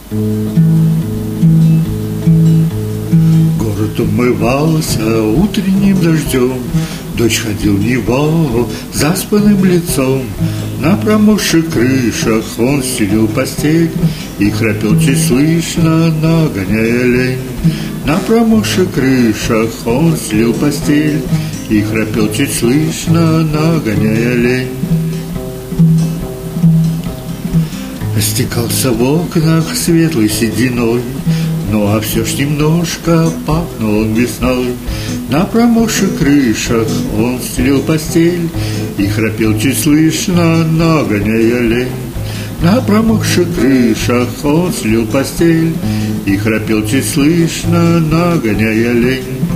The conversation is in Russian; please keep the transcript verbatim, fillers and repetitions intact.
Город умывался утренним дождем, дождь ходил в него заспанным лицом. На промокших крышах он стелил постель и храпел чуть слышно, нагоняя лень. На промокших крышах он стелил постель и храпел чуть слышно, нагоняя лень. Стекался в окнах светлой сединой, ну а все ж немножко пахнул он весной. На промокших крышах он стелил постель и храпел чуть слышно, нагоняя лень. На промокших крышах он стелил постель и храпел чуть слышно, нагоняя лень.